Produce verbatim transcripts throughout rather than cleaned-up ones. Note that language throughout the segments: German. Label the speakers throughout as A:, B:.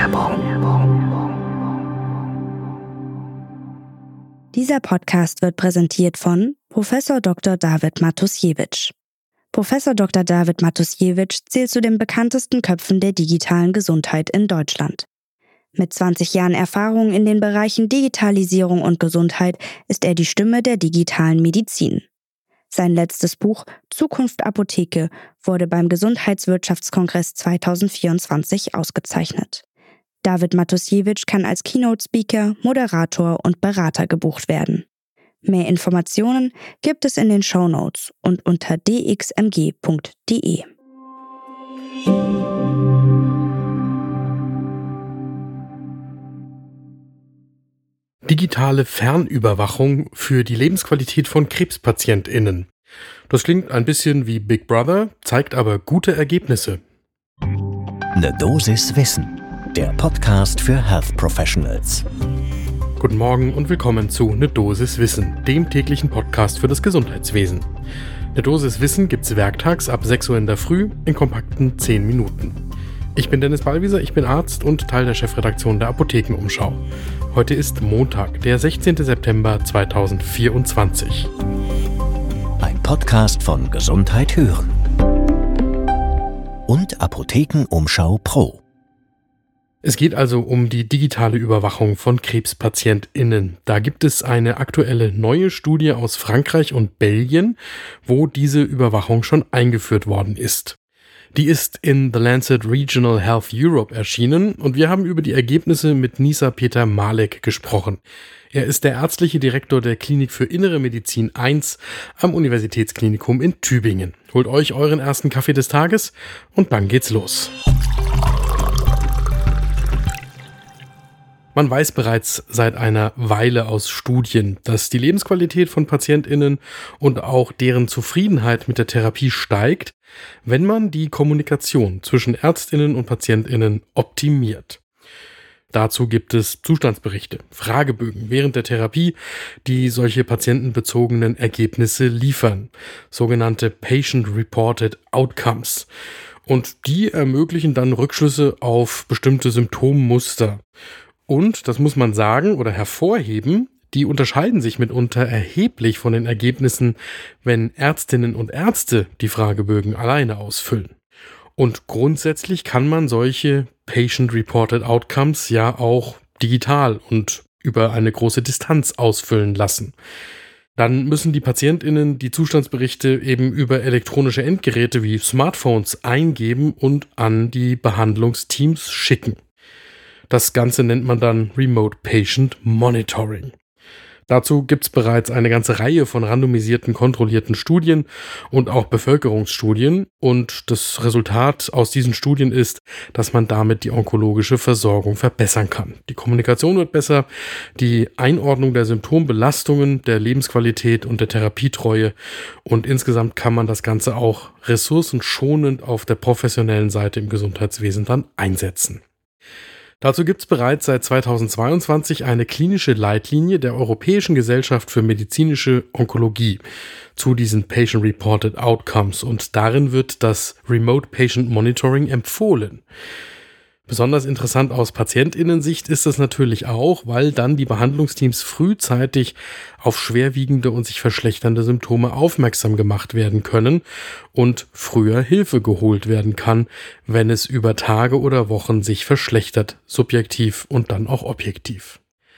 A: Dieser Podcast wird präsentiert von Professor Doktor David Matusiewicz. Professor Doktor David Matusiewicz zählt zu den bekanntesten Köpfen der digitalen Gesundheit in Deutschland. Mit zwanzig Jahren Erfahrung in den Bereichen Digitalisierung und Gesundheit ist er die Stimme der digitalen Medizin. Sein letztes Buch Zukunft Apotheke wurde beim Gesundheitswirtschaftskongress zwanzig vierundzwanzig ausgezeichnet. David Matusiewicz kann als Keynote-Speaker, Moderator und Berater gebucht werden. Mehr Informationen gibt es in den Shownotes und unter d x m g punkt d e.
B: Digitale Fernüberwachung für die Lebensqualität von KrebspatientInnen. Das klingt ein bisschen wie Big Brother, zeigt aber gute Ergebnisse.
C: Eine Dosis Wissen, der Podcast für Health Professionals.
B: Guten Morgen und willkommen zu Ne Dosis Wissen, dem täglichen Podcast für das Gesundheitswesen. Ne Dosis Wissen gibt's werktags ab sechs Uhr in der Früh in kompakten zehn Minuten. Ich bin Dennis Ballwieser, ich bin Arzt und Teil der Chefredaktion der Apothekenumschau. Heute ist Montag, der sechzehnten September zweitausendvierundzwanzig.
C: Ein Podcast von Gesundheit hören und Apothekenumschau Pro.
B: Es geht also um die digitale Überwachung von KrebspatientInnen. Da gibt es eine aktuelle neue Studie aus Frankreich und Belgien, wo diese Überwachung schon eingeführt worden ist. Die ist in The Lancet Regional Health Europe erschienen und wir haben über die Ergebnisse mit Nisa Peter Malek gesprochen. Er ist der ärztliche Direktor der Klinik für Innere Medizin eins am Universitätsklinikum in Tübingen. Holt euch euren ersten Kaffee des Tages und dann geht's los. Man weiß bereits seit einer Weile aus Studien, dass die Lebensqualität von PatientInnen und auch deren Zufriedenheit mit der Therapie steigt, wenn man die Kommunikation zwischen ÄrztInnen und PatientInnen optimiert. Dazu gibt es Zustandsberichte, Fragebögen während der Therapie, die solche patientenbezogenen Ergebnisse liefern, sogenannte Patient-Reported Outcomes. Und die ermöglichen dann Rückschlüsse auf bestimmte Symptommuster. Und, das muss man sagen oder hervorheben, die unterscheiden sich mitunter erheblich von den Ergebnissen, wenn Ärztinnen und Ärzte die Fragebögen alleine ausfüllen. Und grundsätzlich kann man solche Patient-Reported Outcomes ja auch digital und über eine große Distanz ausfüllen lassen. Dann müssen die PatientInnen die Zustandsberichte eben über elektronische Endgeräte wie Smartphones eingeben und an die Behandlungsteams schicken. Das Ganze nennt man dann Remote Patient Monitoring. Dazu gibt es bereits eine ganze Reihe von randomisierten, kontrollierten Studien und auch Bevölkerungsstudien. Und das Resultat aus diesen Studien ist, dass man damit die onkologische Versorgung verbessern kann. Die Kommunikation wird besser, die Einordnung der Symptombelastungen, der Lebensqualität und der Therapietreue. Und insgesamt kann man das Ganze auch ressourcenschonend auf der professionellen Seite im Gesundheitswesen dann einsetzen. Dazu gibt es bereits seit zweitausendzweiundzwanzig eine klinische Leitlinie der Europäischen Gesellschaft für medizinische Onkologie zu diesen Patient-Reported Outcomes und darin wird das Remote Patient Monitoring empfohlen. Besonders interessant aus PatientInnen-Sicht ist das natürlich auch, weil dann die Behandlungsteams frühzeitig auf schwerwiegende und sich verschlechternde Symptome aufmerksam gemacht werden können und früher Hilfe geholt werden kann, wenn es über Tage oder Wochen sich verschlechtert, subjektiv und dann auch objektiv.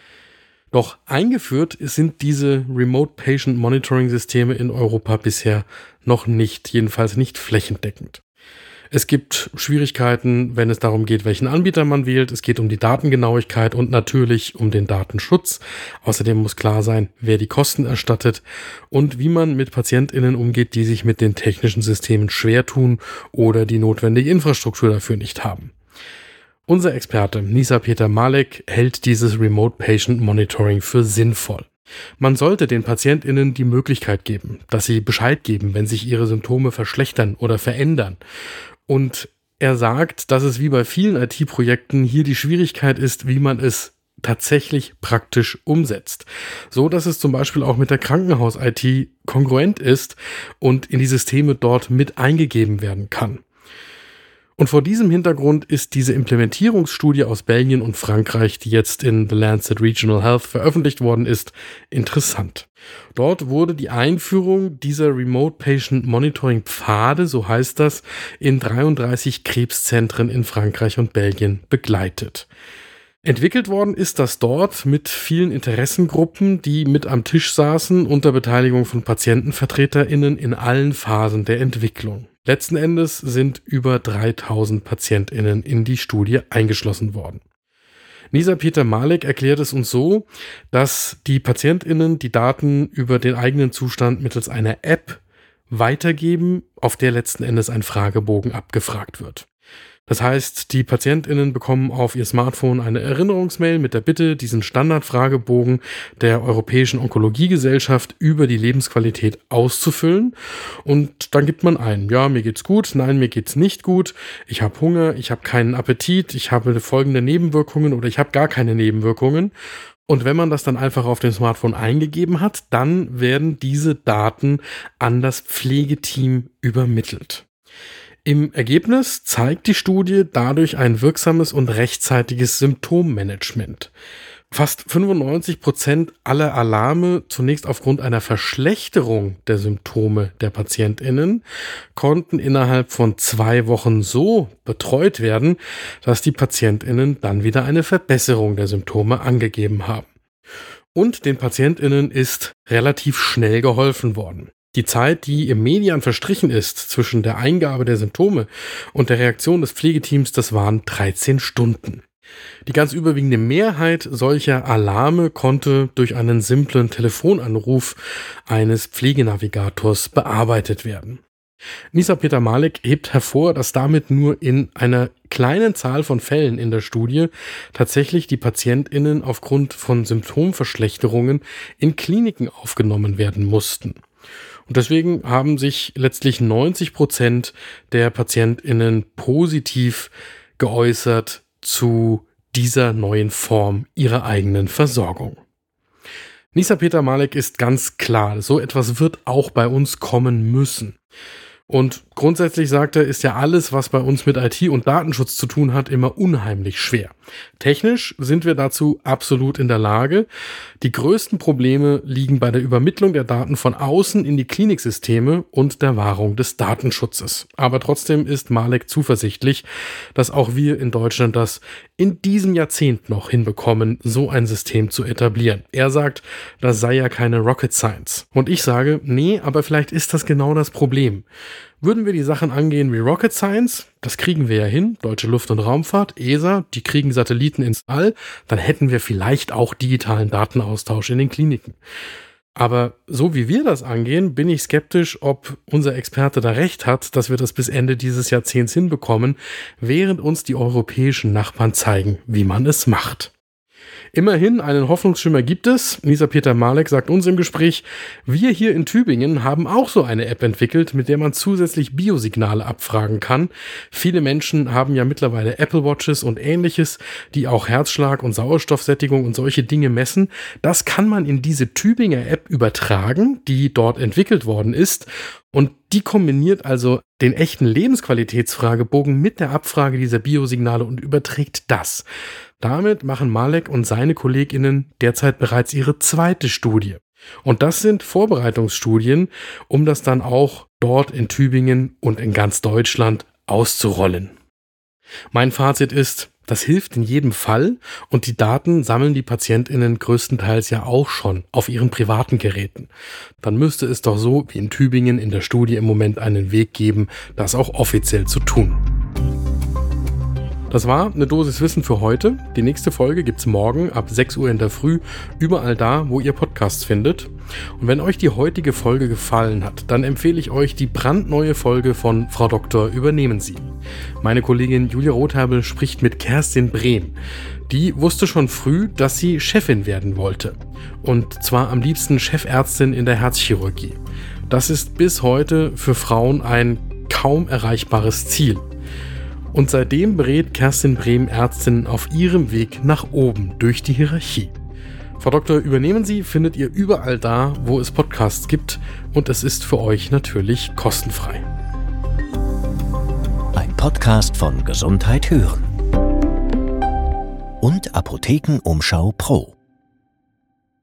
B: Doch eingeführt sind diese Remote Patient Monitoring Systeme in Europa bisher noch nicht, jedenfalls nicht flächendeckend. Es gibt Schwierigkeiten, wenn es darum geht, welchen Anbieter man wählt. Es geht um die Datengenauigkeit und natürlich um den Datenschutz. Außerdem muss klar sein, wer die Kosten erstattet und wie man mit PatientInnen umgeht, die sich mit den technischen Systemen schwer tun oder die notwendige Infrastruktur dafür nicht haben. Unser Experte Nisa Peter Malek hält dieses Remote Patient Monitoring für sinnvoll. Man sollte den PatientInnen die Möglichkeit geben, dass sie Bescheid geben, wenn sich ihre Symptome verschlechtern oder verändern. Und er sagt, dass es wie bei vielen I T-Projekten hier die Schwierigkeit ist, wie man es tatsächlich praktisch umsetzt. So, dass es zum Beispiel auch mit der Krankenhaus-I T kongruent ist und in die Systeme dort mit eingegeben werden kann. Und vor diesem Hintergrund ist diese Implementierungsstudie aus Belgien und Frankreich, die jetzt in The Lancet Regional Health veröffentlicht worden ist, interessant. Dort wurde die Einführung dieser Remote Patient Monitoring Pfade, so heißt das, in dreiunddreißig Krebszentren in Frankreich und Belgien begleitet. Entwickelt worden ist das dort mit vielen Interessengruppen, die mit am Tisch saßen unter Beteiligung von PatientenvertreterInnen in allen Phasen der Entwicklung. Letzten Endes sind über dreitausend PatientInnen in die Studie eingeschlossen worden. Nisa Peter Malek erklärt es uns so, dass die PatientInnen die Daten über den eigenen Zustand mittels einer App weitergeben, auf der letzten Endes ein Fragebogen abgefragt wird. Das heißt, die PatientInnen bekommen auf ihr Smartphone eine Erinnerungsmail mit der Bitte, diesen Standardfragebogen der Europäischen Onkologiegesellschaft über die Lebensqualität auszufüllen. Und dann gibt man ein, ja, mir geht's gut, nein, mir geht's nicht gut, ich habe Hunger, ich habe keinen Appetit, ich habe folgende Nebenwirkungen oder ich habe gar keine Nebenwirkungen. Und wenn man das dann einfach auf dem Smartphone eingegeben hat, dann werden diese Daten an das Pflegeteam übermittelt. Im Ergebnis zeigt die Studie dadurch ein wirksames und rechtzeitiges Symptommanagement. Fast fünfundneunzig Prozent aller Alarme, zunächst aufgrund einer Verschlechterung der Symptome der PatientInnen, konnten innerhalb von zwei Wochen so betreut werden, dass die PatientInnen dann wieder eine Verbesserung der Symptome angegeben haben. Und den PatientInnen ist relativ schnell geholfen worden. Die Zeit, die im Median verstrichen ist zwischen der Eingabe der Symptome und der Reaktion des Pflegeteams, das waren dreizehn Stunden. Die ganz überwiegende Mehrheit solcher Alarme konnte durch einen simplen Telefonanruf eines Pflegenavigators bearbeitet werden. Nisa Peter Malek hebt hervor, dass damit nur in einer kleinen Zahl von Fällen in der Studie tatsächlich die PatientInnen aufgrund von Symptomverschlechterungen in Kliniken aufgenommen werden mussten. Und deswegen haben sich letztlich neunzig Prozent der PatientInnen positiv geäußert zu dieser neuen Form ihrer eigenen Versorgung. Nisa Peter Malek ist ganz klar, so etwas wird auch bei uns kommen müssen. Und grundsätzlich, sagt er, ist ja alles, was bei uns mit I T und Datenschutz zu tun hat, immer unheimlich schwer. Technisch sind wir dazu absolut in der Lage. Die größten Probleme liegen bei der Übermittlung der Daten von außen in die Kliniksysteme und der Wahrung des Datenschutzes. Aber trotzdem ist Malek zuversichtlich, dass auch wir in Deutschland das in diesem Jahrzehnt noch hinbekommen, so ein System zu etablieren. Er sagt, das sei ja keine Rocket Science. Und ich sage, nee, aber vielleicht ist das genau das Problem. Würden wir die Sachen angehen wie Rocket Science, das kriegen wir ja hin, Deutsche Luft- und Raumfahrt, E S A, die kriegen Satelliten ins All, dann hätten wir vielleicht auch digitalen Datenaustausch in den Kliniken. Aber so wie wir das angehen, bin ich skeptisch, ob unser Experte da recht hat, dass wir das bis Ende dieses Jahrzehnts hinbekommen, während uns die europäischen Nachbarn zeigen, wie man es macht. Immerhin, einen Hoffnungsschimmer gibt es. Nisa Peter Malek sagt uns im Gespräch, wir hier in Tübingen haben auch so eine App entwickelt, mit der man zusätzlich Biosignale abfragen kann. Viele Menschen haben ja mittlerweile Apple Watches und ähnliches, die auch Herzschlag und Sauerstoffsättigung und solche Dinge messen. Das kann man in diese Tübinger App übertragen, die dort entwickelt worden ist. Und die kombiniert also den echten Lebensqualitätsfragebogen mit der Abfrage dieser Biosignale und überträgt das. Damit machen Malek und seine KollegInnen derzeit bereits ihre zweite Studie. Und das sind Vorbereitungsstudien, um das dann auch dort in Tübingen und in ganz Deutschland auszurollen. Mein Fazit ist, das hilft in jedem Fall und die Daten sammeln die PatientInnen größtenteils ja auch schon auf ihren privaten Geräten. Dann müsste es doch so wie in Tübingen in der Studie im Moment einen Weg geben, das auch offiziell zu tun. Das war eine Dosis Wissen für heute. Die nächste Folge gibt's morgen ab sechs Uhr in der Früh, überall da, wo ihr Podcasts findet. Und wenn euch die heutige Folge gefallen hat, dann empfehle ich euch die brandneue Folge von Frau Doktor Übernehmen Sie. Meine Kollegin Julia Rotherbel spricht mit Kerstin Brehm. Die wusste schon früh, dass sie Chefin werden wollte. Und zwar am liebsten Chefärztin in der Herzchirurgie. Das ist bis heute für Frauen ein kaum erreichbares Ziel. Und seitdem berät Kerstin Brehm Ärztinnen auf ihrem Weg nach oben durch die Hierarchie. Frau Doktor Übernehmen Sie findet ihr überall da, wo es Podcasts gibt und es ist für euch natürlich kostenfrei.
C: Ein Podcast von Gesundheit hören und Apothekenumschau Pro.